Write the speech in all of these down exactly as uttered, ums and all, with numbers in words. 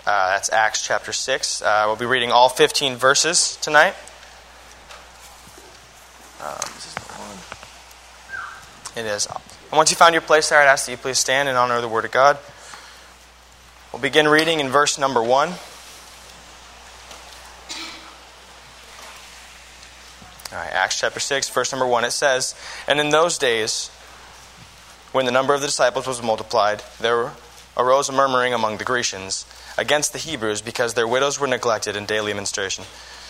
Uh, that's Acts chapter six. Uh, we'll be reading all fifteen verses tonight. Um, is this the one? It is. And once you find your place there, I'd ask that you please stand in honor of the Word of God. We'll begin reading in verse number one. All right, Acts chapter six, verse number one. It says, "And in those days, when the number of the disciples was multiplied, there arose a murmuring among the Grecians against the Hebrews, because their widows were neglected in daily ministration.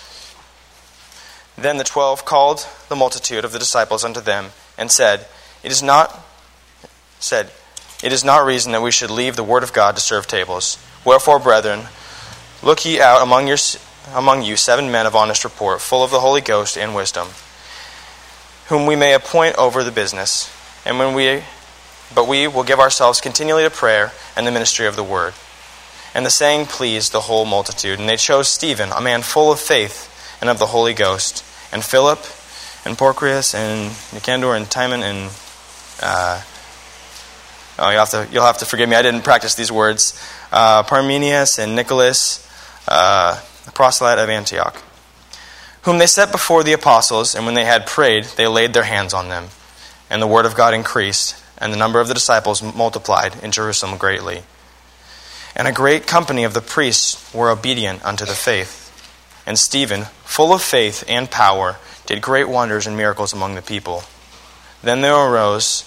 Then the twelve called the multitude of the disciples unto them, and said, It is not said, It is not reason that we should leave the word of God to serve tables. Wherefore, brethren, look ye out among your among you seven men of honest report, full of the Holy Ghost and wisdom, whom we may appoint over the business. And when we but we will give ourselves continually to prayer and the ministry of the word. And the saying pleased the whole multitude. And they chose Stephen, a man full of faith and of the Holy Ghost, and Philip, and Prochorus, and Nicanor, and Timon, and uh, oh, you'll have to you'll have to forgive me. I didn't practice these words. Uh, Parmenius and Nicholas, uh, the proselyte of Antioch, whom they set before the apostles. And when they had prayed, they laid their hands on them. And the word of God increased, and the number of the disciples multiplied in Jerusalem greatly. And a great company of the priests were obedient unto the faith. And Stephen, full of faith and power, did great wonders and miracles among the people. Then there arose,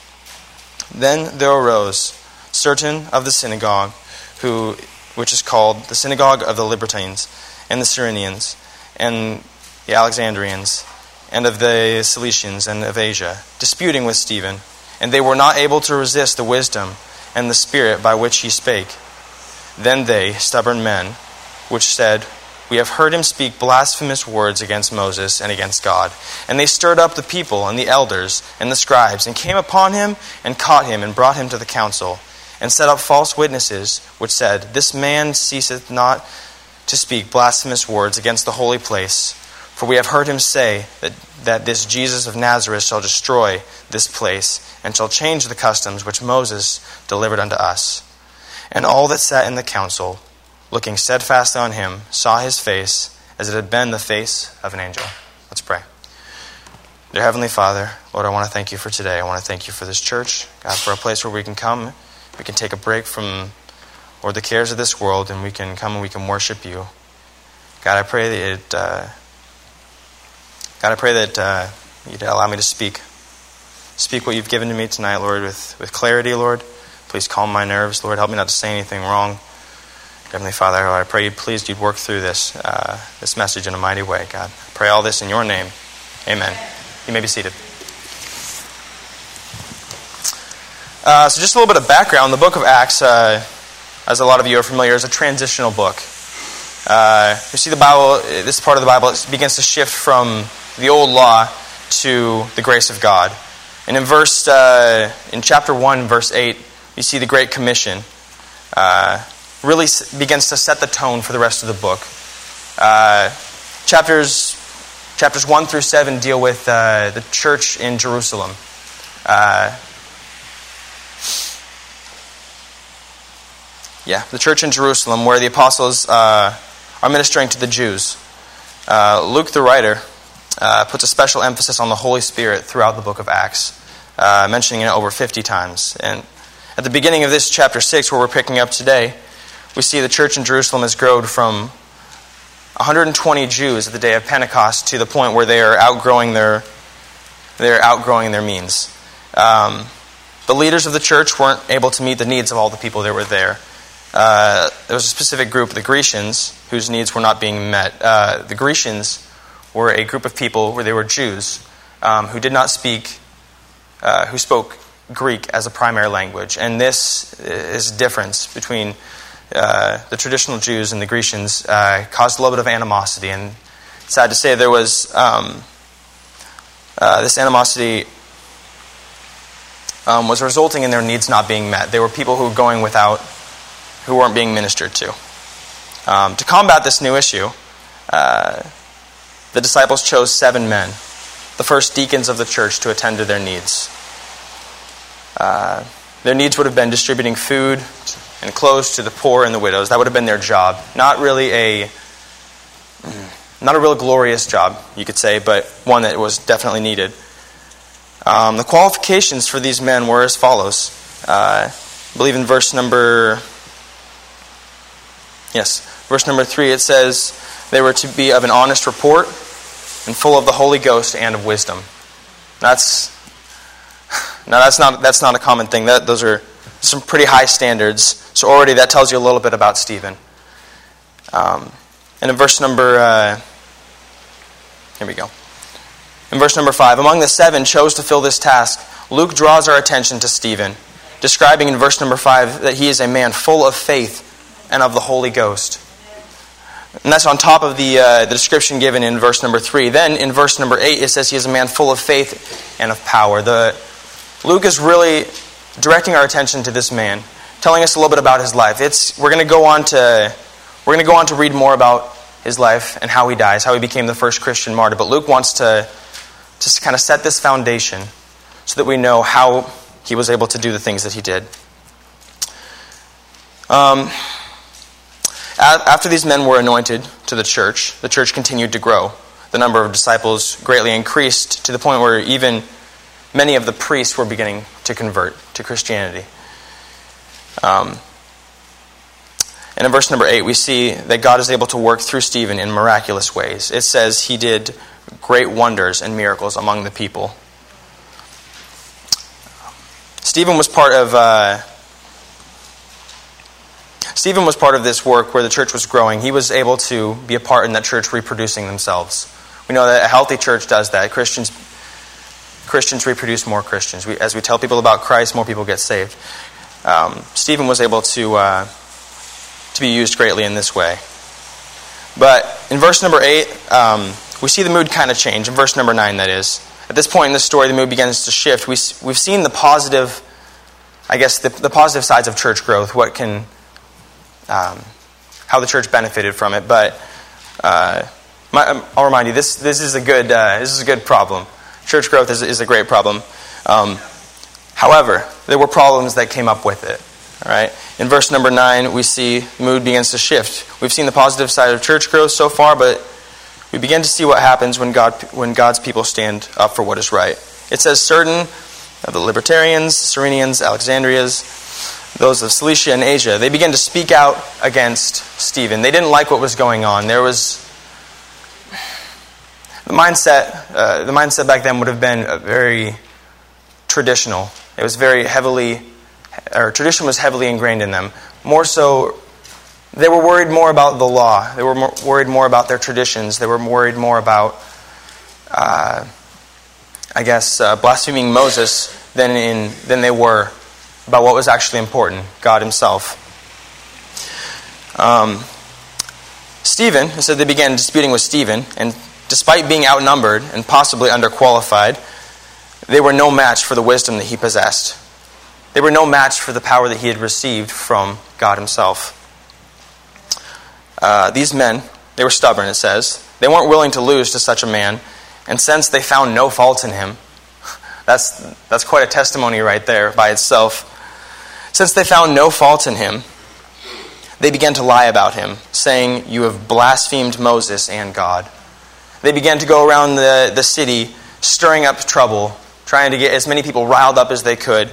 then there arose certain of the synagogue, who, which is called the synagogue of the Libertines, and the Cyrenians, and the Alexandrians, and of the Cilicians, and of Asia, disputing with Stephen. And they were not able to resist the wisdom and the spirit by which he spake. Then they, stubborn men, which said, We have heard him speak blasphemous words against Moses and against God. And they stirred up the people and the elders and the scribes, and came upon him and caught him and brought him to the council, and set up false witnesses, which said, This man ceaseth not to speak blasphemous words against the holy place. For we have heard him say that, that this Jesus of Nazareth shall destroy this place, and shall change the customs which Moses delivered unto us. And all that sat in the council, looking steadfastly on him, saw his face as it had been the face of an angel." Let's pray. Dear Heavenly Father, Lord, I want to thank you for today. I want to thank you for this church, God, for a place where we can come, we can take a break from, Lord, the cares of this world, and we can come and we can worship you. God, I pray that it, uh, God, I pray that uh, you'd allow me to speak. Speak what you've given to me tonight, Lord, with, with clarity, Lord. Please calm my nerves, Lord. Help me not to say anything wrong. Heavenly Father, Lord, I pray you please you'd work through this uh, this message in a mighty way, God. I pray all this in your name. Amen. You may be seated. Uh, so just a little bit of background. The book of Acts, uh, as a lot of you are familiar, is a transitional book. Uh, you see the Bible, this part of the Bible, it begins to shift from the old law to the grace of God. And in verse, uh, in chapter one, verse eight, you see the Great Commission uh, really begins to set the tone for the rest of the book. Uh, chapters chapters one through seven deal with uh, the church in Jerusalem. Uh, yeah, the church in Jerusalem, where the apostles uh, are ministering to the Jews. Uh, Luke, the writer, uh, puts a special emphasis on the Holy Spirit throughout the book of Acts, uh, mentioning it over fifty times. And at the beginning of this chapter six, where we're picking up today, we see the church in Jerusalem has grown from one hundred twenty Jews at the day of Pentecost to the point where they are outgrowing their they're outgrowing their means. Um, the leaders of the church weren't able to meet the needs of all the people that were there. Uh, there was a specific group, the Grecians, whose needs were not being met. Uh, the Grecians were a group of people where they were Jews um, who did not speak, uh, who spoke Greek as a primary language. And this is a difference between uh, the traditional Jews and the Grecians, uh, caused a little bit of animosity. And sad to say, there was um, uh, this animosity um, was resulting in their needs not being met. They were people who were going without, who weren't being ministered to. Um, to combat this new issue, uh, the disciples chose seven men, the first deacons of the church, to attend to their needs. Uh, their needs would have been distributing food and clothes to the poor and the widows. That would have been their job. Not really a, not a real glorious job, you could say, but one that was definitely needed. Um, the qualifications for these men were as follows. Uh, I believe in verse number, yes, verse number three, it says they were to be of an honest report and full of the Holy Ghost and of wisdom. That's now that's not that's not a common thing. That those are some pretty high standards. So already that tells you a little bit about Stephen. Um, and in verse number, uh, here we go. In verse number five, among the seven chose to fill this task, Luke draws our attention to Stephen, describing in verse number five that he is a man full of faith and of the Holy Ghost. And that's on top of the, uh, the description given in verse number three. Then in verse number eight, it says he is a man full of faith and of power. The, Luke is really directing our attention to this man, telling us a little bit about his life. It's we're going to go on to we're going to go on to read more about his life and how he dies, how he became the first Christian martyr. But Luke wants to just kind of set this foundation so that we know how he was able to do the things that he did. Um, after these men were anointed to the church, the church continued to grow. The number of disciples greatly increased to the point where even many of the priests were beginning to convert to Christianity. Um, and in verse number eight, we see that God is able to work through Stephen in miraculous ways. It says he did great wonders and miracles among the people. Stephen was part of uh, Stephen was part of this work where the church was growing. He was able to be a part in that church reproducing themselves. We know that a healthy church does that. Christians Christians reproduce more Christians. We, as we tell people about Christ, more people get saved. Um, Stephen was able to uh, to be used greatly in this way. But in verse number eight, um, we see the mood kind of change. In verse number nine, that is. At this point in the story, the mood begins to shift. We, we've seen the positive, I guess, the, the positive sides of church growth, what can, um, how the church benefited from it. But uh, my, I'll remind you, this this is a good uh, this is a good problem. Church growth is, is a great problem. Um, however, there were problems that came up with it. All right. In verse number nine, we see the mood begins to shift. We've seen the positive side of church growth so far, but we begin to see what happens when God when God's people stand up for what is right. It says certain of the libertarians, Cyrenians, Alexandrias, those of Cilicia and Asia, they began to speak out against Stephen. They didn't like what was going on. There was the mindset. Uh, the mindset back then would have been a very traditional. It was very heavily, or tradition was heavily ingrained in them. More so, they were worried more about the law. They were more, worried more about their traditions. They were worried more about, uh, I guess, uh, blaspheming Moses than in than they were about what was actually important, God Himself. Um, Stephen, so they began disputing with Stephen, and despite being outnumbered and possibly underqualified, they were no match for the wisdom that he possessed. They were no match for the power that he had received from God Himself. Uh, these men, they were stubborn, it says. They weren't willing to lose to such a man, and since they found no fault in him, that's that's quite a testimony right there by itself. Since they found no fault in him, they began to lie about him, saying, "You have blasphemed Moses and God." They began to go around the, the city, stirring up trouble, trying to get as many people riled up as they could.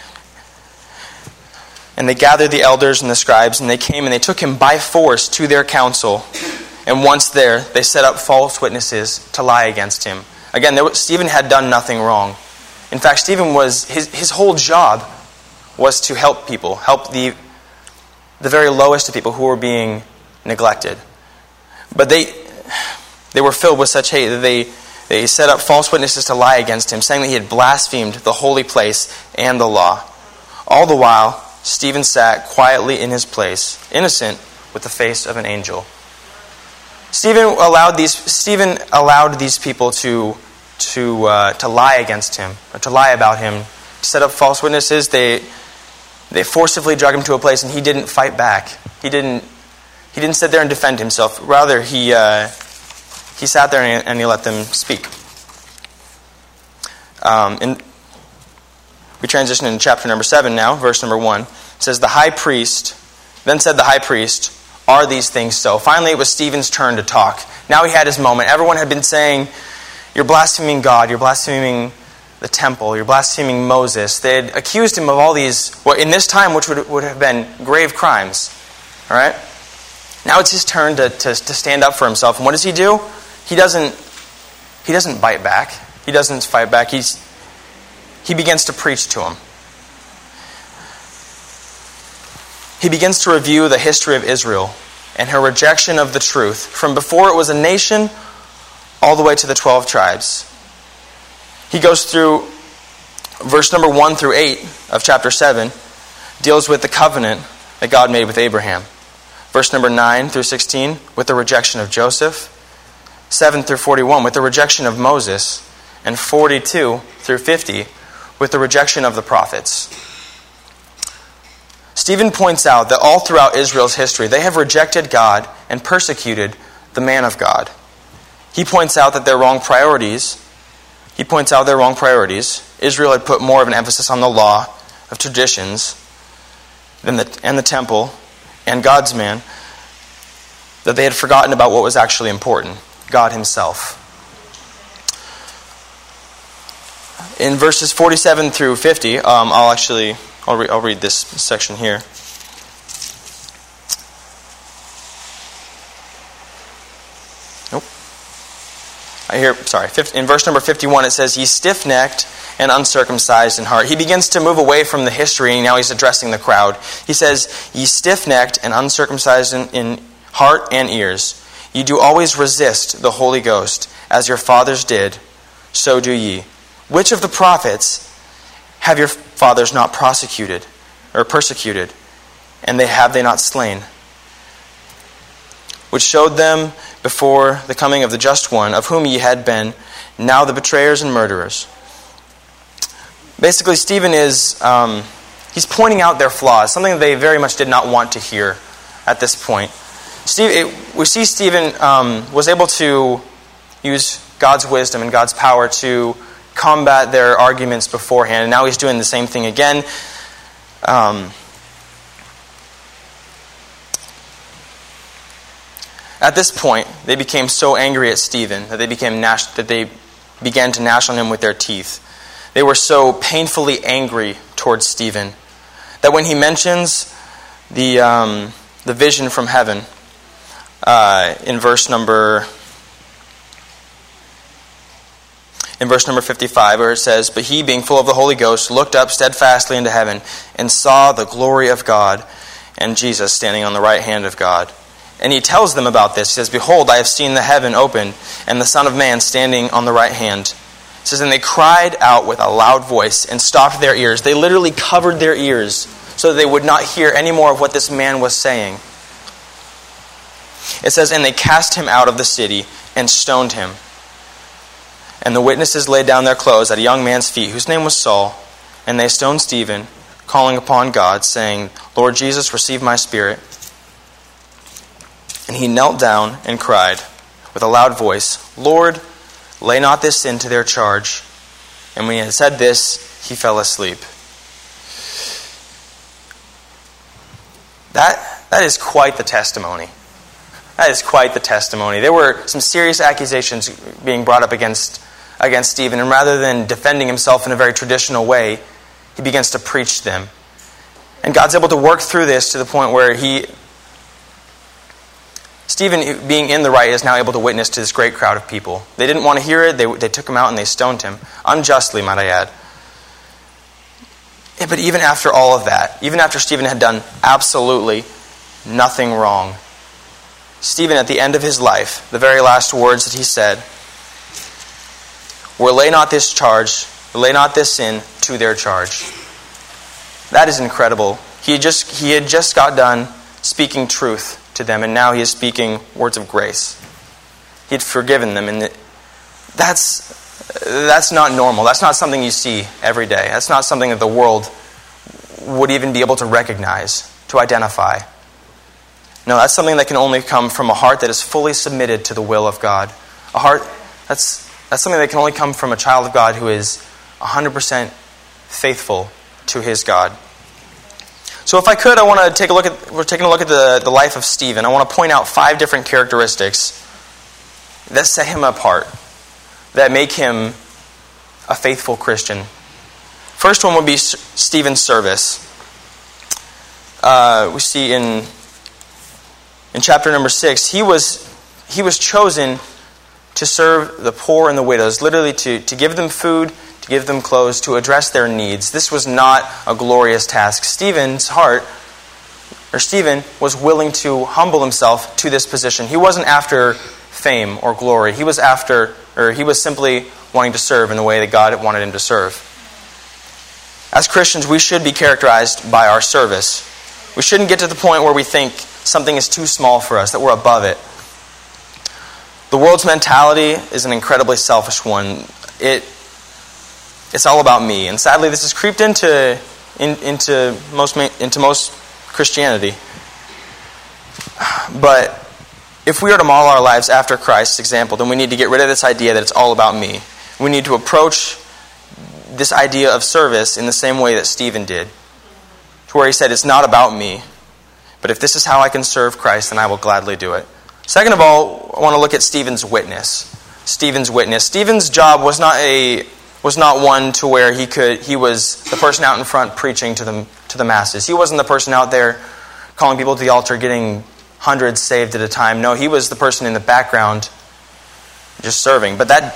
And they gathered the elders and the scribes, and they came and they took him by force to their council. And once there, they set up false witnesses to lie against him. Again, there was, Stephen had done nothing wrong. In fact, Stephen was his his whole job was to help people, help the the very lowest of people who were being neglected. But they they were filled with such hate that they they set up false witnesses to lie against him, saying that he had blasphemed the holy place and the law. All the while, Stephen sat quietly in his place, innocent, with the face of an angel. Stephen allowed these Stephen allowed these people to to uh, to lie against him, or to lie about him, to set up false witnesses. They they forcibly drug him to a place, and he didn't fight back. He didn't he didn't sit there and defend himself. Rather, he uh, he sat there and, and he let them speak. Um, and we transition into chapter number seven now, verse number one. It says, the high priest, then said the high priest, are these things so? Finally, it was Stephen's turn to talk. Now he had his moment. Everyone had been saying, you're blaspheming God, you're blaspheming the temple, you're blaspheming Moses. They had accused him of all these, well, in this time, which would, would have been grave crimes. All right? Now it's his turn to, to, to stand up for himself. And what does he do? He doesn't, he doesn't bite back. He doesn't fight back. He's, he begins to preach to him. He begins to review the history of Israel and her rejection of the truth from before it was a nation all the way to the twelve tribes. He goes through verse number one through eight of chapter seven, deals with the covenant that God made with Abraham. Verse number nine through sixteen, with the rejection of Joseph. seven through forty-one, with the rejection of Moses. And forty-two through fifty, with the rejection of the prophets. Stephen points out that all throughout Israel's history, they have rejected God and persecuted the man of God. He points out that their wrong priorities, he points out their wrong priorities. Israel had put more of an emphasis on the law of traditions than the, and the temple and God's man, that they had forgotten about what was actually important, God himself. In verses forty-seven through fifty, um, I'll actually... I'll, re- I'll read this section here. Nope. I hear, sorry. In verse number fifty-one, it says, ye stiff-necked and uncircumcised in heart. He begins to move away from the history, and now he's addressing the crowd. He says, ye stiff-necked and uncircumcised in, in heart and ears. Ye do always resist the Holy Ghost, as your fathers did, so do ye. Which of the prophets have your fathers not prosecuted or persecuted, and they have they not slain? Which showed them before the coming of the just one, of whom ye had been now the betrayers and murderers. Basically, Stephen is um, he's pointing out their flaws, something that they very much did not want to hear at this point. Steve, it, we see Stephen um, was able to use God's wisdom and God's power to combat their arguments beforehand, and now he's doing the same thing again. Um, at this point, they became so angry at Stephen that they became gnash- that they began to gnash on him with their teeth. They were so painfully angry towards Stephen that when he mentions the um, the vision from heaven uh, in verse number. In verse number fifty-five, where it says, but he, being full of the Holy Ghost, looked up steadfastly into heaven and saw the glory of God and Jesus standing on the right hand of God. And he tells them about this. He says, behold, I have seen the heaven open and the Son of Man standing on the right hand. It says, and they cried out with a loud voice and stopped their ears. They literally covered their ears so that they would not hear any more of what this man was saying. It says, and they cast him out of the city and stoned him. And the witnesses laid down their clothes at a young man's feet, whose name was Saul. And they stoned Stephen, calling upon God, saying, Lord Jesus, receive my spirit. And he knelt down and cried with a loud voice, Lord, lay not this sin to their charge. And when he had said this, he fell asleep. That, that is quite the testimony. That is quite the testimony. There were some serious accusations being brought up against against Stephen, and rather than defending himself in a very traditional way, he begins to preach them. And God's able to work through this to the point where he, Stephen, being in the right, is now able to witness to this great crowd of people. They didn't want to hear it. They, they took him out and they stoned him. Unjustly, might I add. Yeah, but even after all of that, even after Stephen had done absolutely nothing wrong, Stephen, at the end of his life, the very last words that he said were, lay not this charge, lay not this sin to their charge. That is incredible. He had just, he had just got done speaking truth to them, and now he is speaking words of grace. He had forgiven them, and that's, that's not normal. That's not something you see every day. That's not something that the world would even be able to recognize, to identify. No, that's something that can only come from a heart that is fully submitted to the will of God. A heart, that's that's something that can only come from a child of God who is one hundred percent faithful to his God. So if I could, I want to take a look at, we're taking a look at the, the life of Stephen. I want to point out five different characteristics that set him apart, that make him a faithful Christian. First one would be Stephen's service. Uh, we see in in chapter number six, he was he was chosen to serve the poor and the widows, literally to, to give them food, to give them clothes, to address their needs. This was not a glorious task. Stephen's heart, or Stephen, was willing to humble himself to this position. He wasn't after fame or glory. He was after, or he was simply wanting to serve in the way that God wanted him to serve. As Christians, we should be characterized by our service. We shouldn't get to the point where we think something is too small for us, that we're above it. The world's mentality is an incredibly selfish one. It It's all about me. And sadly, this has creeped into in, into most into most Christianity. But if we are to model our lives after Christ's example, then we need to get rid of this idea that it's all about me. We need to approach this idea of service in the same way that Stephen did, to where he said, it's not about me, but if this is how I can serve Christ, then I will gladly do it. Second of all, I want to look at Stephen's witness. Stephen's witness. Stephen's job was not a was not one to where he could he was the person out in front preaching to the to the masses. He wasn't the person out there calling people to the altar, getting hundreds saved at a time. No, he was the person in the background just serving. But that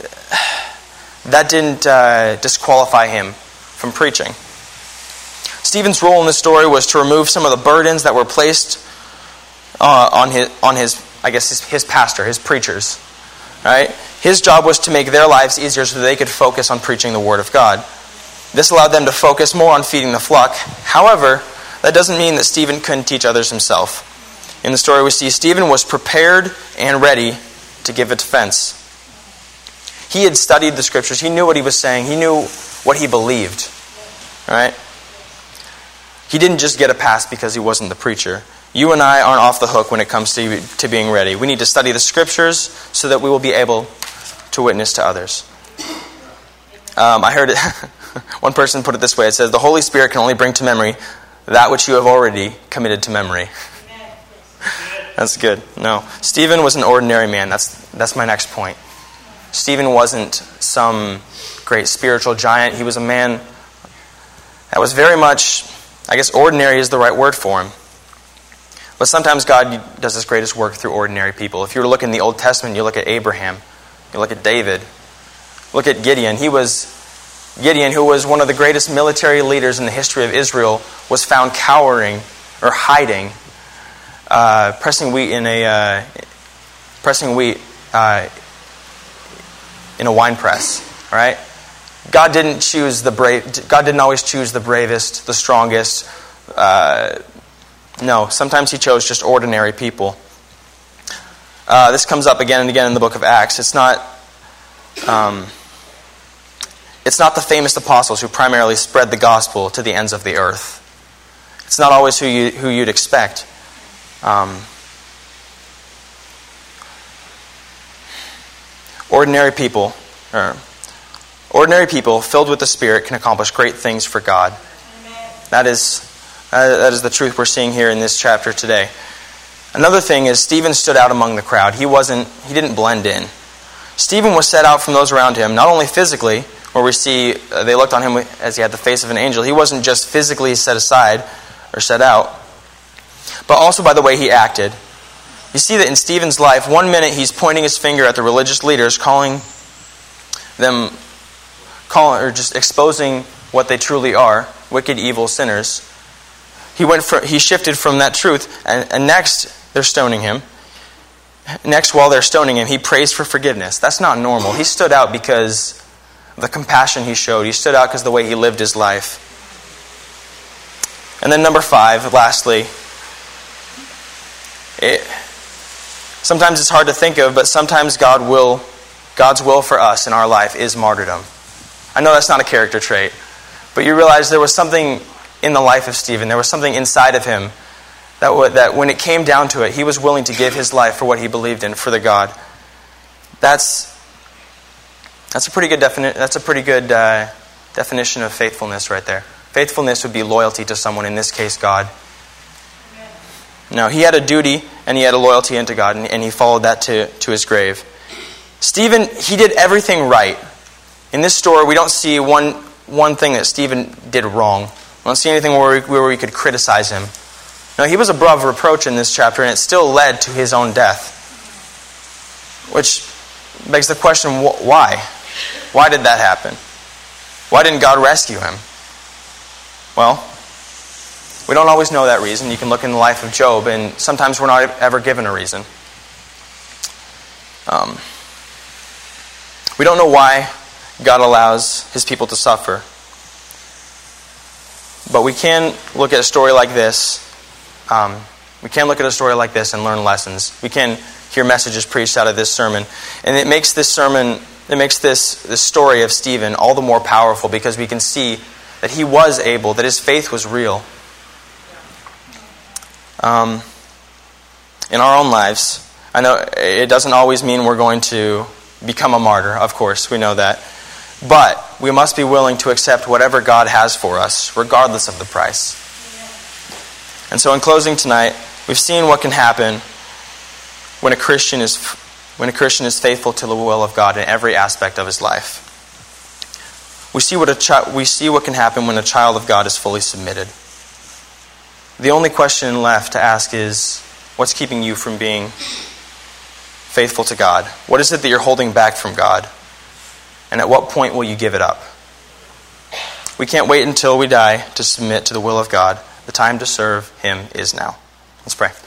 that didn't uh, disqualify him from preaching. Stephen's role in this story was to remove some of the burdens that were placed uh, on his on his I guess his, his pastor, his preachers. Right? His job was to make their lives easier so that they could focus on preaching the Word of God. This allowed them to focus more on feeding the flock. However, that doesn't mean that Stephen couldn't teach others himself. In the story we see Stephen was prepared and ready to give a defense. He had studied the Scriptures. He knew what he was saying. He knew what he believed. Right? He didn't just get a pass because he wasn't the preacher. You and I aren't off the hook when it comes to, to being ready. We need to study the Scriptures so that we will be able to witness to others. Um, I heard it, one person put it this way. It says, the Holy Spirit can only bring to memory that which you have already committed to memory. That's good. No. Stephen was an ordinary man. That's that's my next point. Stephen wasn't some great spiritual giant. He was a man that was very much, I guess ordinary is the right word for him. But sometimes God does His greatest work through ordinary people. If you were to look in the Old Testament, you look at Abraham, you look at David, look at Gideon. He was Gideon, who was one of the greatest military leaders in the history of Israel, was found cowering or hiding, uh, pressing wheat in a uh, pressing wheat uh, in a wine press. Right? God didn't choose the brave. God didn't always choose the bravest, the strongest. Uh, No, sometimes He chose just ordinary people. Uh, this comes up again and again in the book of Acts. It's not, um, it's not the famous apostles who primarily spread the gospel to the ends of the earth. It's not always who you who you'd expect. Um, ordinary people, or ordinary people filled with the Spirit can accomplish great things for God. Amen. That is. Uh, that is the truth we're seeing here in this chapter today. Another thing is Stephen stood out among the crowd. He wasn't. He didn't blend in. Stephen was set out from those around him, not only physically, where we see uh, they looked on him as he had the face of an angel. He wasn't just physically set aside or set out, but also by the way he acted. You see that in Stephen's life, one minute he's pointing his finger at the religious leaders, calling them, calling or just exposing what they truly are, wicked, evil sinners. He went. For, he shifted from that truth, and, and next they're stoning him. Next, while they're stoning him, he prays for forgiveness. That's not normal. He stood out because of the compassion he showed. He stood out because of the way he lived his life. And then number five, lastly, it, sometimes it's hard to think of, but sometimes God will, God's will for us in our life is martyrdom. I know that's not a character trait, but you realize there was something in the life of Stephen. There was something inside of him that, w- that when it came down to it, he was willing to give his life for what he believed in, for the God. That's that's a pretty good defini- That's a pretty good uh, definition of faithfulness right there. Faithfulness would be loyalty to someone, in this case, God. No, he had a duty and he had a loyalty unto God, and, and he followed that to, to his grave. Stephen, he did everything right. In this story, we don't see one, one thing that Stephen did wrong. We don't see anything where we, where we could criticize him. No, he was above reproach in this chapter, and it still led to his own death. Which begs the question, wh- why? Why did that happen? Why didn't God rescue him? Well, we don't always know that reason. You can look in the life of Job, and sometimes we're not ever given a reason. Um, we don't know why God allows his people to suffer. But we can look at a story like this. Um, we can look at a story like this and learn lessons. We can hear messages preached out of this sermon. And it makes this sermon, it makes this, this story of Stephen all the more powerful, because we can see that he was able, that his faith was real. Um, in our own lives, I know it doesn't always mean we're going to become a martyr, of course, we know that. But we must be willing to accept whatever God has for us, regardless of the price. And so in closing tonight, we've seen what can happen when a Christian is when a Christian is faithful to the will of God in every aspect of his life. We see what a chi- we see what can happen when a child of God is fully submitted. The only question left to ask is, what's keeping you from being faithful to God? What is it that you're holding back from God? And at what point will you give it up? We can't wait until we die to submit to the will of God. The time to serve him is now. Let's pray.